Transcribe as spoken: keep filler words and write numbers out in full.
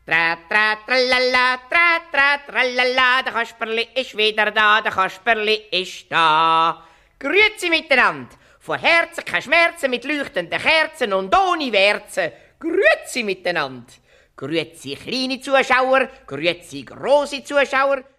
Tra, tra, tralala, tra, tra, tralala, der Kasperli ist wieder da, der Kasperli ist da. Grüezi miteinander, von Herzen keine Schmerzen, mit leuchtenden Kerzen und ohne Werzen. Grüezi miteinander. Grüezi kleine Zuschauer, grüezi grosse Zuschauer.